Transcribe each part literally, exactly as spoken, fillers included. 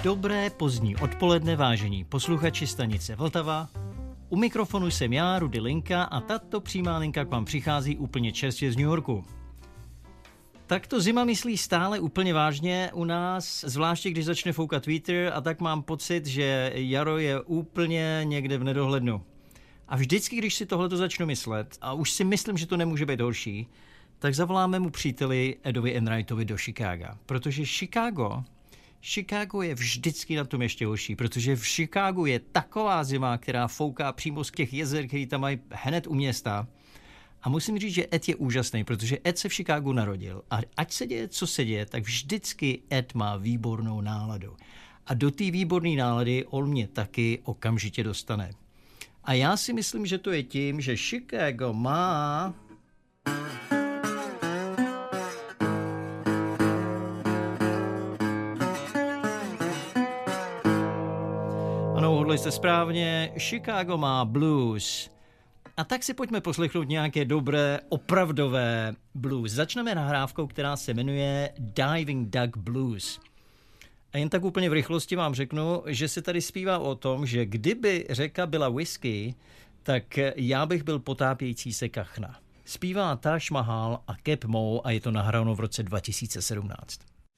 Dobré pozdní odpoledne, vážení posluchači stanice Vltava. U mikrofonu jsem já, Rudy Linka, a tato přímá linka k vám přichází úplně čerstvě z New Yorku. Tak to zima myslí stále úplně vážně u nás, zvláště když začne foukat vítr, a tak mám pocit, že jaro je úplně někde v nedohlednu. A vždycky, když si tohleto začnu myslet, a už si myslím, že to nemůže být horší, tak zavoláme mu příteli Edovi Enrightovi do Chicaga, protože Chicago... Chicago je vždycky na tom ještě horší, protože v Chicagu je taková zima, která fouká přímo z těch jezer, který tam mají hned u města. A musím říct, že Ed je úžasný, protože Ed se v Chicagu narodil. A ať se děje, co se děje, tak vždycky Ed má výbornou náladu. A do té výborné nálady on mě taky okamžitě dostane. A já si myslím, že to je tím, že Chicago má... Ano, uhodli jste správně, Chicago má blues. A tak si pojďme poslechnout nějaké dobré, opravdové blues. Začneme nahrávkou, která se jmenuje Diving Duck Blues. A jen tak úplně v rychlosti vám řeknu, že se tady zpívá o tom, že kdyby řeka byla whisky, tak já bych byl potápějící se kachna. Zpívá Taj Mahal a Cap Moe a je to nahráno v roce dva tisíce sedmnáct.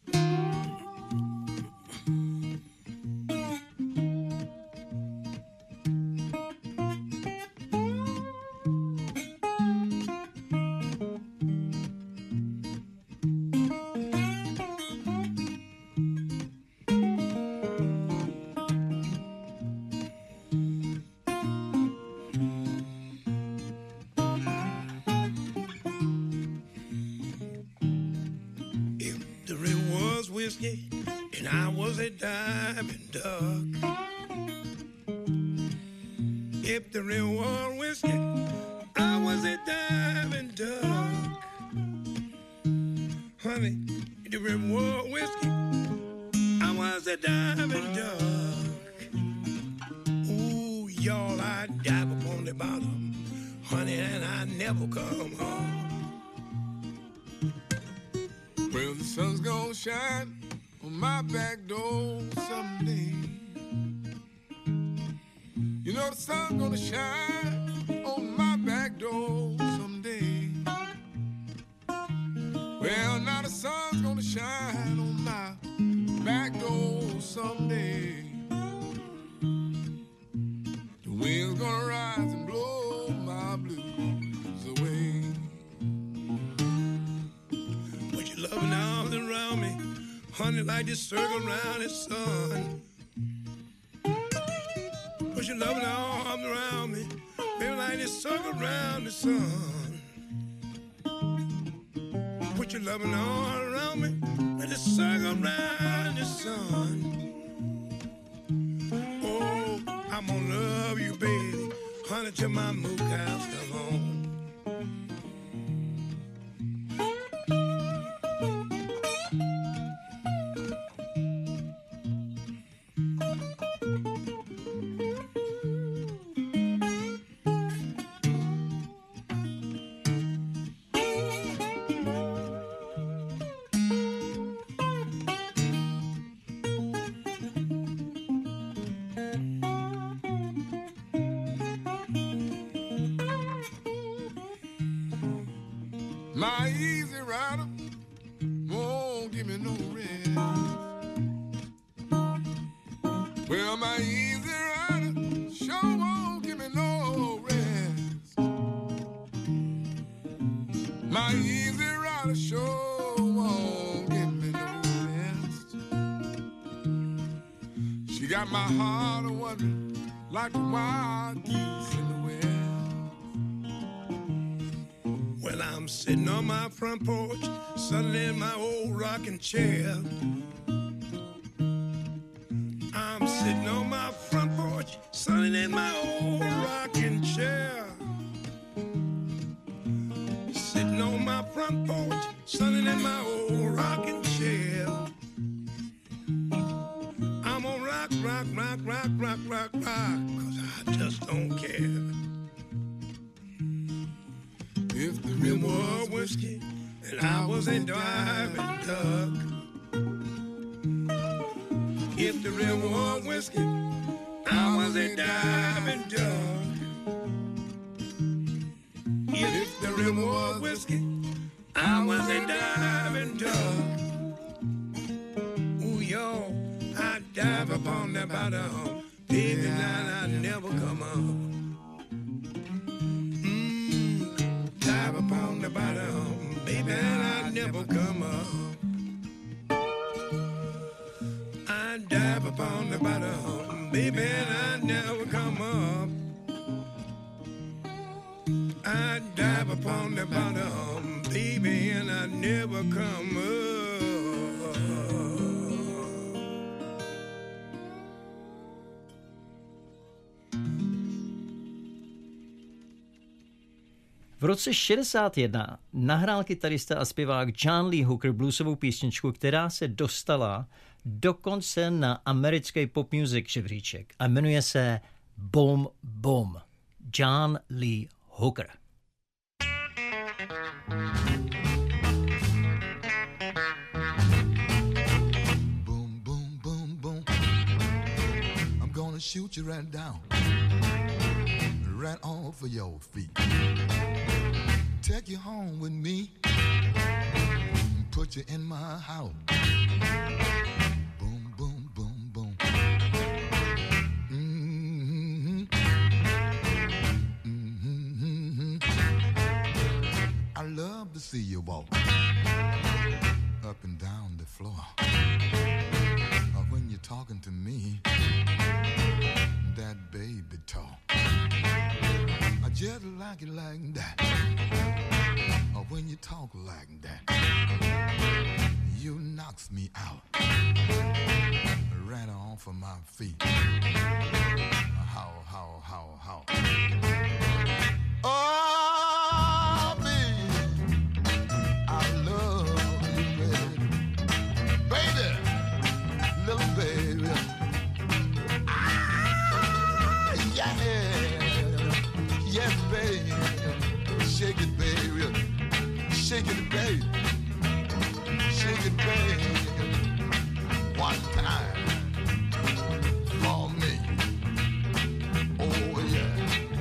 And I was a diving duck. If the real was whiskey, I was a diving duck. Honey, if the real was whiskey, I was a diving duck. Ooh, y'all, I dive upon the bottom, honey, and I never come home. Well, the sun's gonna shine on my back door someday. You know the sun's gonna shine on my back door someday. Well, now the sun's gonna shine on my back door someday. The wind's gonna rise and blow my blues away. But you loving all around me, honey, like the circle around the sun. Put your loving arms around me, baby, like the circle around the sun. Put your loving arms around me, like the circle around the sun. Oh, I'm gonna love you, baby, honey, till my moon cows come home. My easy rider won't give me no rest. Well, my easy rider sure won't give me no rest. My easy rider sure won't give me no rest. She got my heart a wondering like the wild geese in the west. Well, I'm sitting on my front porch, suddenly in my old rocking chair. I'm sitting on my front porch, suddenly in my old rocking chair. Sitting on my front porch, suddenly in my old rocking chair. I'm gonna rock, rock, rock, rock, rock, rock, rock, 'cause I just don't care. If the real was whiskey and I was a diving duck. If the river was whiskey, I was a diving dog. If the river was whiskey, I was a diving dog. Ooh, y'all, I dive upon the bottom, baby, now I never come up. Mmm, dive upon the bottom, baby, and I never come up. I dive upon the bottom, baby, and I never come up. I dive upon the bottom, baby, and I never come up. V roce šedesát jedna nahrál kytarista a zpěvák John Lee Hooker bluesovou písničku, která se dostala dokonce na americký pop music žebříček a jmenuje se Boom Boom. John Lee Hooker. Boom, boom, boom, boom. I'm gonna shoot you right down, right off of your feet. Take you home with me, put you in my house. Boom, boom, boom, boom. Mm-hmm. Mm-hmm. I love to see you walk up and down the floor. Or when you're talking to me, that baby talk. I just like it like that. Or when you talk like that, you knocks me out, right off of my feet. How, how, how, how. Oh, baby, I love you, baby. Baby, little baby. Ah, yeah. Yes, baby. Shake it, baby. Shake it, baby. Shake it, baby. One time for me. Oh, yeah.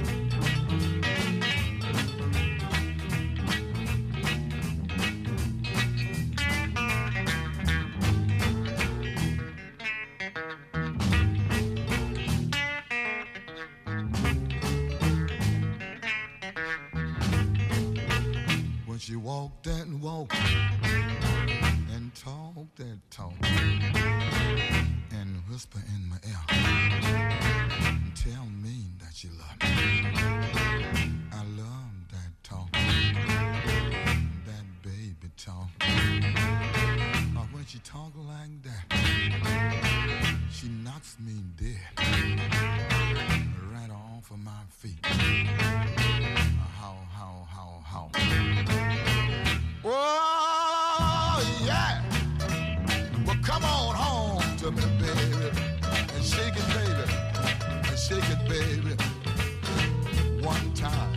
When she walked and walked and talked and talked and whisper in my ear and tell me that she loved me. I love that talk, that baby talk. Or when she talk like that, she knocks me dead, right off of my feet. How, how, how, how. Oh, yeah. Well, come on home to me, baby, and shake it, baby, and shake it, baby, one time.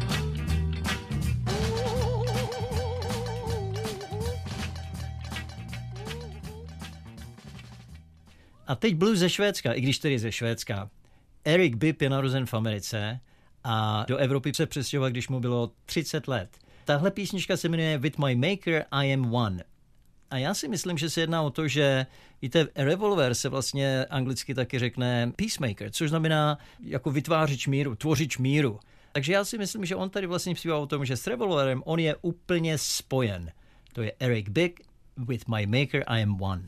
A teď blues ze Švédska, i když tedy ze Švédska. Eric Bibb je narozen v Americe a do Evropy se přestěhoval, když mu bylo třicet let. Tahle písnička se jmenuje With My Maker I Am One. A já si myslím, že se jedná o to, že víte, revolver se vlastně anglicky taky řekne peacemaker, což znamená jako vytvářič míru, tvořič míru. Takže já si myslím, že on tady vlastně zpívá o tom, že s revolverem on je úplně spojen. To je Eric Bibb, With My Maker I Am One.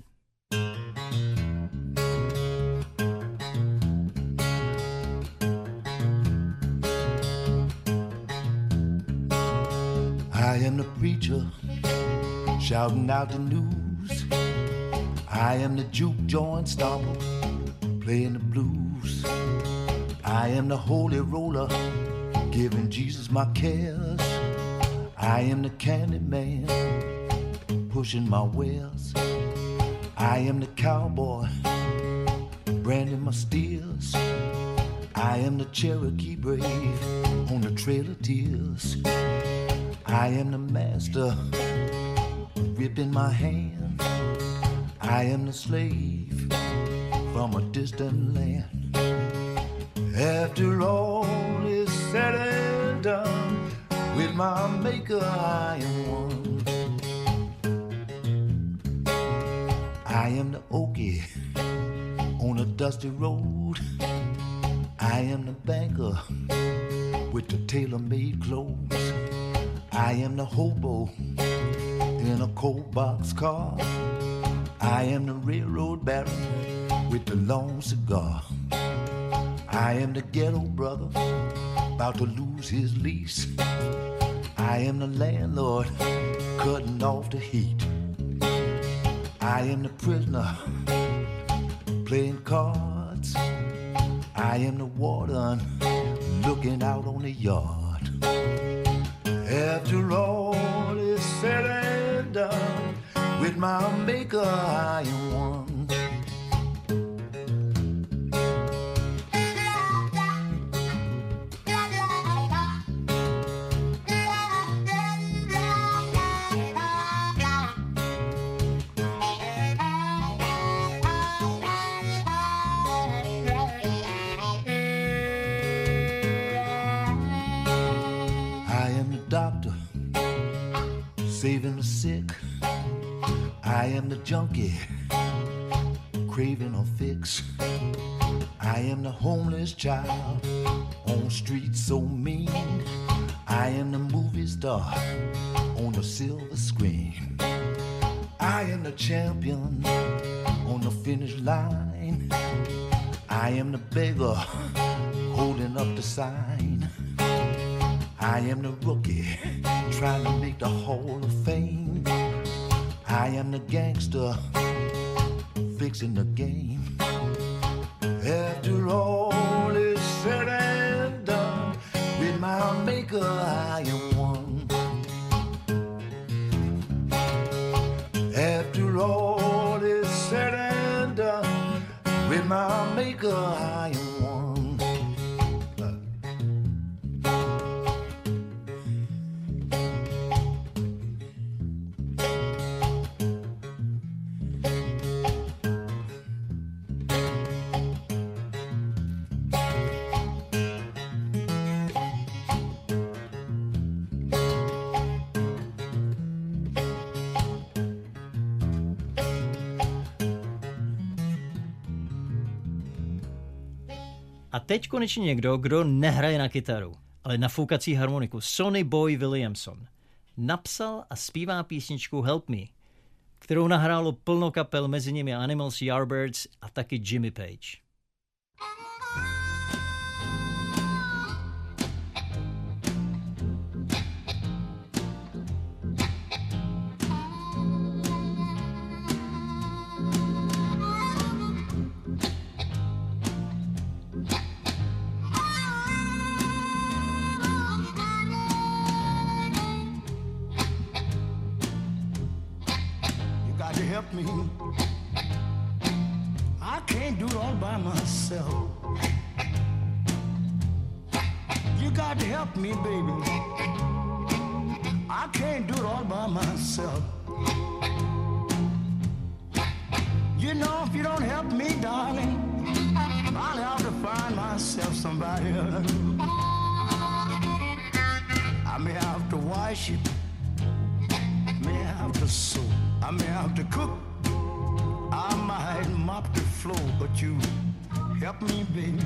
I am the preacher shouting out the news. I am the juke joint stomper playing the blues. I am the holy roller giving Jesus my cares. I am the candy man pushing my wares. I am the cowboy branding my steers. I am the Cherokee brave on the trail of tears. I am the master, ripping my hand. I am the slave from a distant land. After all is said and done, with my maker I am one. I am the Okie on a dusty road. I am the banker with the tailor-made clothes. I am the hobo in a cold box car. I am the railroad baron with the long cigar. I am the ghetto brother about to lose his lease. I am the landlord cutting off the heat. I am the prisoner playing cards. I am the warden looking out on the yard. After all is said and done, with my maker I am one. Saving the sick, I am the junkie, craving a fix. I am the homeless child on streets so mean. I am the movie star on the silver screen. I am the champion on the finish line. I am the beggar holding up the sign. I am the rookie trying to make the Hall of Fame. I am the gangster fixing the game. After all is said and done, with my maker I am one. After all is said and done, with my maker I am one. A teď konečně někdo, kdo nehraje na kytaru, ale na foukací harmoniku. Sonny Boy Williamson napsal a zpívá písničku Help Me, kterou nahrálo plno kapel, mezi nimi Animals, Yardbirds a taky Jimmy Page. Help me. I can't do it all by myself. You got to help me, baby. I can't do it all by myself. You know, if you don't help me, darling, I'll have to find myself somebody else. I may have to wash it, may have to sew, I may have to cook, I might mop the floor, but you help me, baby.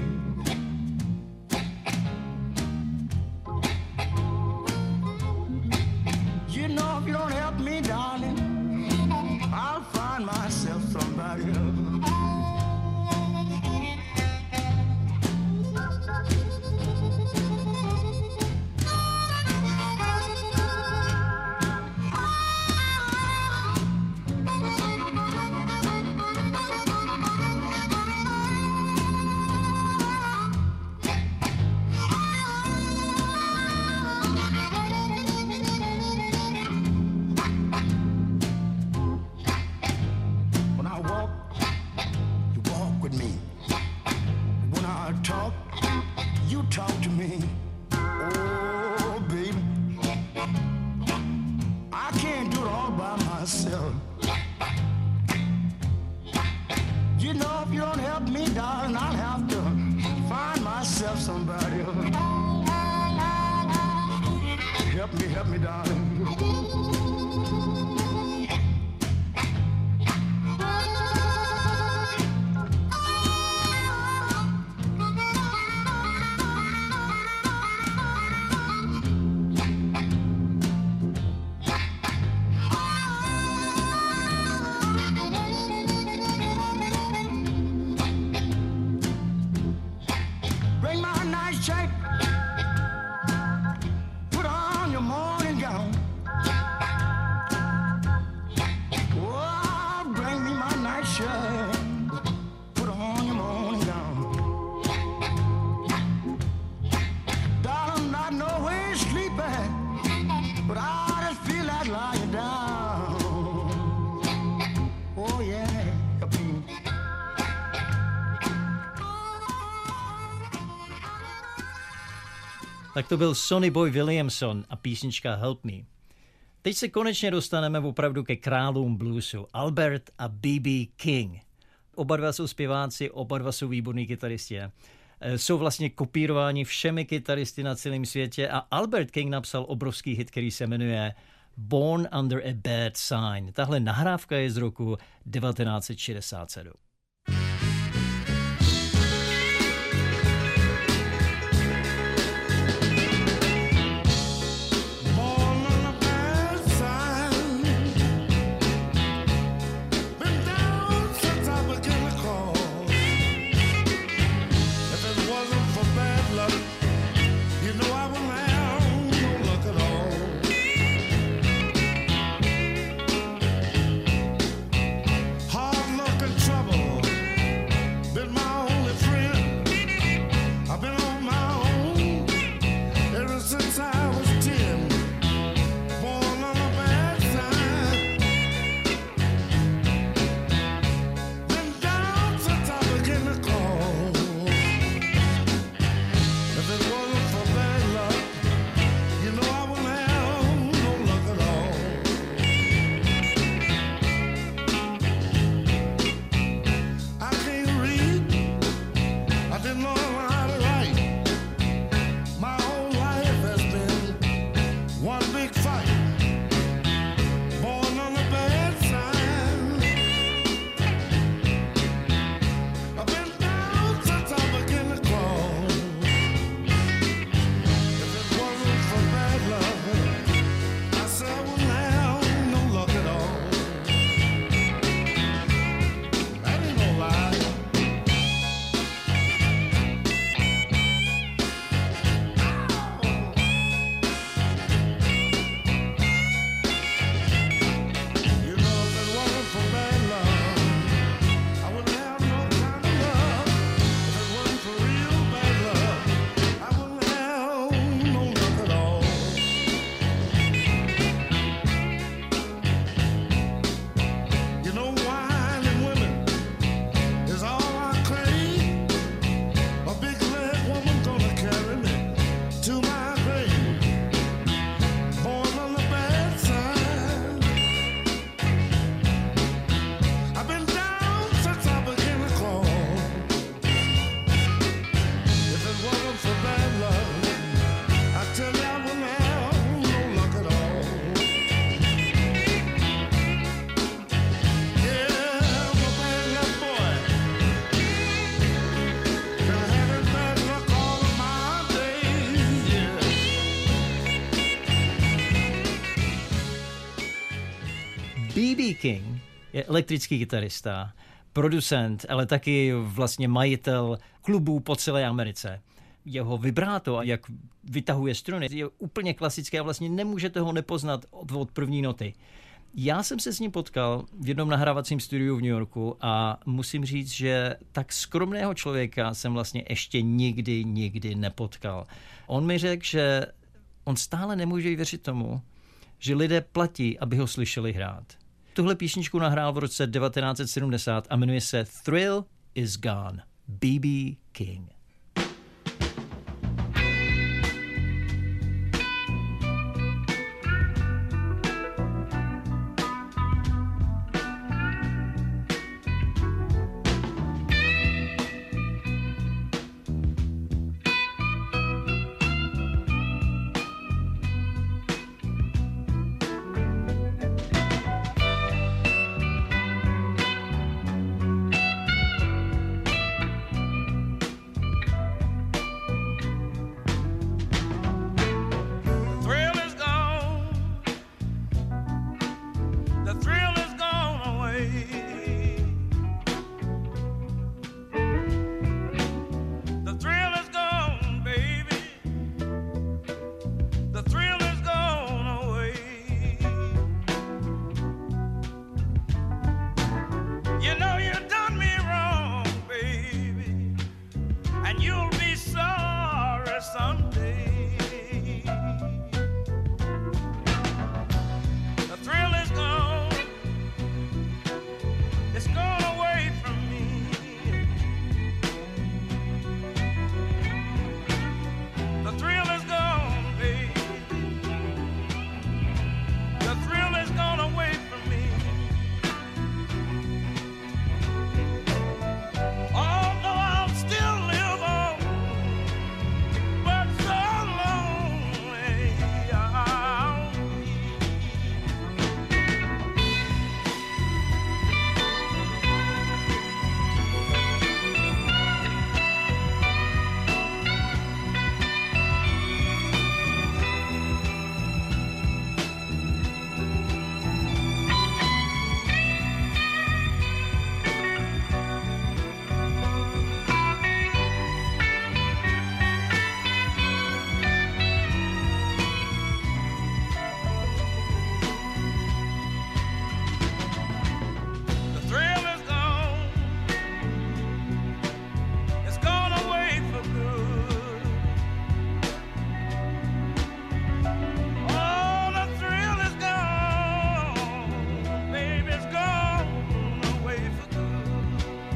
You know, if you don't help me, darling, I'll find myself somebody else. You know, if you don't help darling, I'll have to find myself somebody. Help me, help me, darling. Bring my nice check. Put on your morning gown. Oh, bring me my nice shirt. Put on your morning gown. Darling, not no way sleeping, but I just feel like lying down. Oh yeah, help me. Tak to byl Sonny Boy Williamson a písnička Help Me. Teď se konečně dostaneme opravdu ke králům bluesu, Albert a B B King. Oba dva jsou zpěváci, oba dva jsou výborní kytaristi. Jsou vlastně kopírováni všemi kytaristy na celém světě a Albert King napsal obrovský hit, který se jmenuje Born Under a Bad Sign. Tahle nahrávka je z roku devatenáct set šedesát sedm. Born on a bad sign. Been down since I began to crawl. If it wasn't for bad luck, you know I wouldn't have no luck at all. Hard luck and trouble been my only friend. I've been on my own ever since I was ten. Born on a bad sign. Been down since I began to crawl. If it wasn't for bad luck, you know I wouldn't have no luck at all. I can't read, I didn't know how to write. My whole life has been one big fight. Born on a bad sign. I've been down since I began to crawl. If it wasn't for bad luck, I said I wouldn't have no luck at all. That ain't no lie. You know, if it wasn't for bad luck, I wouldn't have no kind of luck. If it wasn't for real bad luck, I wouldn't have no luck at all. You know, wine and women is all I crave. A big leg woman gonna carry me to my grave. Born on the bad side. I've been down since I began to crawl. If it wasn't for bad luck, I tell you I wouldn't have no luck at all. Yeah, I'm a bad luck boy. Been having bad luck all of my days, yeah. B B King je elektrický kytarista, producent, ale taky vlastně majitel klubů po celé Americe. Jeho vibráto, jak vytahuje struny, je úplně klasické a vlastně nemůžete ho nepoznat od od první noty. Já jsem se s ním potkal v jednom nahrávacím studiu v New Yorku a musím říct, že tak skromného člověka jsem vlastně ještě nikdy, nikdy nepotkal. On mi řekl, že on stále nemůže věřit tomu, že lidé platí, aby ho slyšeli hrát. Tuhle písničku nahrál v roce devatenáct set sedmdesát a jmenuje se Thrill is Gone. B B King. The thrill is gone away. The thrill is gone, baby. The thrill is gone away. You know you done me wrong, baby, and you'll be sorry someday. The thrill is gone. It's gone away from me. The thrill is gone, baby. The thrill is gone away from me. Although I'll still live on, but so lonely I'll be. The thrill is gone. It's gone away for good. Oh, the thrill is gone. Baby, it's gone away for good.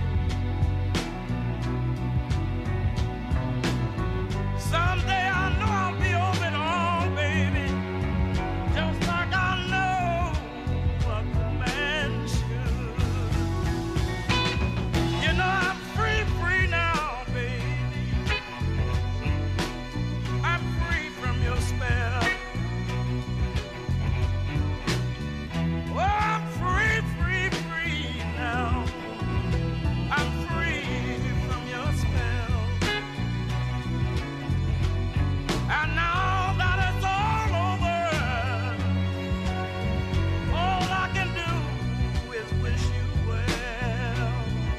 Someday I know I'll be over it all, baby. Just like I know a good man should. You know I'm free, free now, baby. I'm free from your spell. Oh, I'm free, free, free now. I'm free from your spell. And now that it's all over, all I can do is wish you well.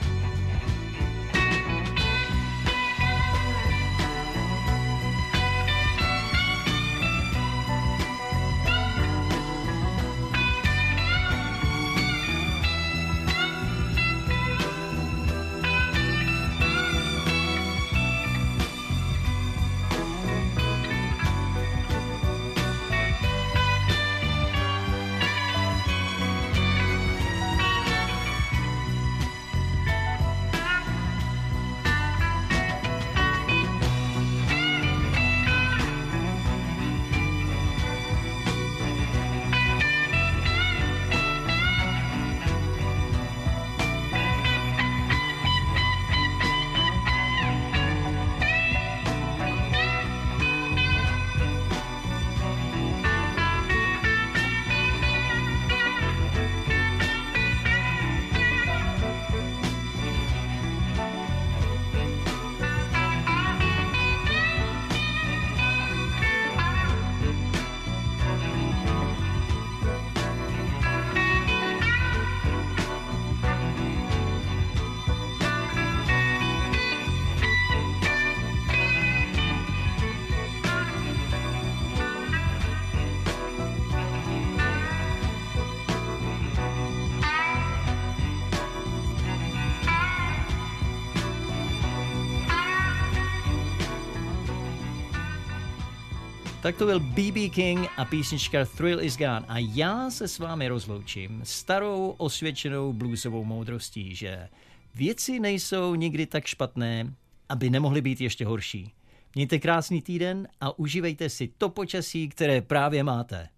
Tak to byl bé bé King a písnička Thrill is Gone. A já se s vámi rozloučím starou osvědčenou bluesovou moudrostí, že věci nejsou nikdy tak špatné, aby nemohly být ještě horší. Mějte krásný týden a užívejte si to počasí, které právě máte.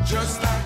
just like